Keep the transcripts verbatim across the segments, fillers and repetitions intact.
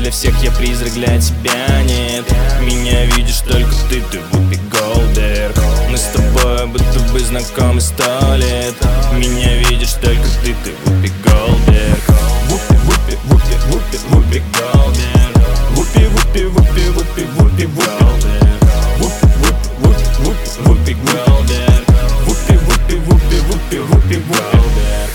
для всех, я призрак, для тебя нет. Меня видишь только ты, ты Вупи Голдберг. Мы с тобой будто бы знакомы сто лет. Меня видишь только ты, ты Вупи Голдберг. Вупи, Вупи, Вупи, Вупи, Вупи Голдберг. Вупи, Вупи, Вупи, Вупи, Вупи Голдберг. Вупи, Вупи, Вупи, Вупи, Вупи Голдберг. Вупи, Вупи, Вупи, Вупи, Вупи Голдберг.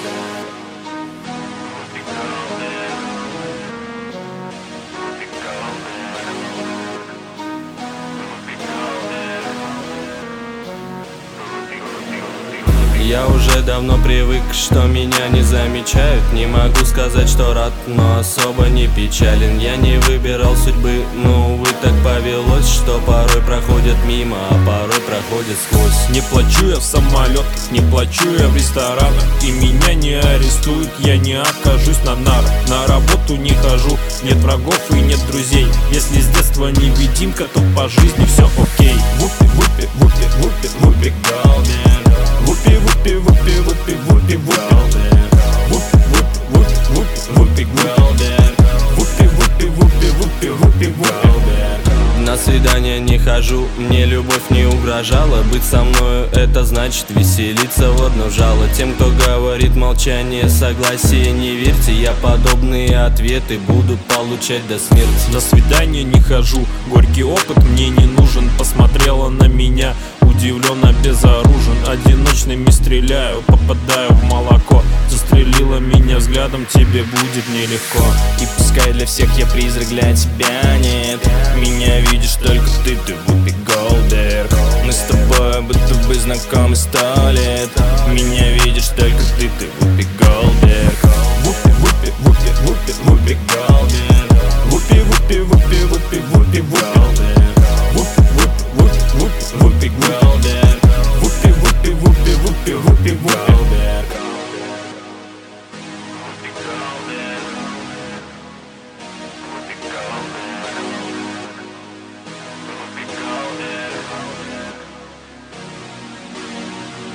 Я уже давно привык, что меня не замечают. Не могу сказать, что рад, но особо не печален. Я не выбирал судьбы, но, увы, так повелось, что порой проходят мимо, а порой проходят сквозь. Не плачу я в самолетах, не плачу я в ресторанах, и меня не арестуют, я не окажусь на нарах. На работу не хожу, нет врагов и нет друзей. Если с детства невидимка, то по жизни все окей. Вупи, Вупи, Вупи, Вупи, Вупи Голдберг. Вупи, Вупи, Вупи, Вупи, Вупи Голдберг. Вупи, Вупи, Вупи, Вупи Голдберг. Вупи, Вупи, Вупи, Вупи, Вупи Голдберг. На свидание не хожу, мне любовь не угрожала. Быть со мною — это значит веселиться в одно жало. Тем, кто говорит молчание, согласие, не верьте. Я подобные ответы буду получать до смерти. На свидание не хожу, горький опыт мне не нужен. Посмотрела на меня, удивленно безоружен. Одиночными стреляю, попадаю в молоко. Застрелила меня взглядом, тебе будет нелегко. И пускай для всех я призрак, для тебя нет. Меня видишь только ты, ты Вупи Голдберг. Мы с тобой будто бы знакомы сто лет. Меня видишь только ты, ты Вупи Голдберг.